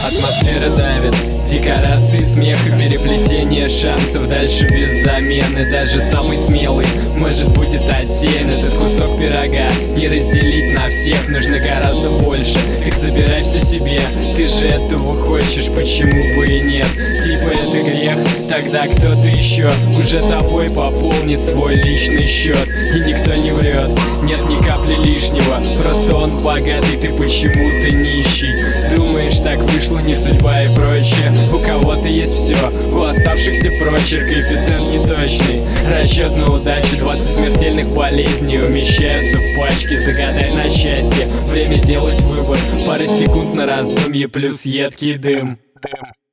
Атмосфера давит, декорации, смех и переплетение шансов. Дальше без замены, даже самый смелый может будет отсеян. Этот кусок пирога не разделить на всех, нужно гораздо больше. Так забирай все себе, ты же этого хочешь, почему бы и нет? Типа это грех, тогда кто-то еще уже тобой пополнит свой личный счет. И никто не врет, нет ни капли лишнего, просто он богатый, ты почему-то нищий. Думаешь, так вышло, не судьба и прочее. У кого-то есть все, у оставшихся прочерк, коэффициент неточный. Расчет на удачу, 20 смертельных болезней умещаются в пачке. Загадай на счастье, время делать выбор, пара секунд на раздумье плюс едкий дым.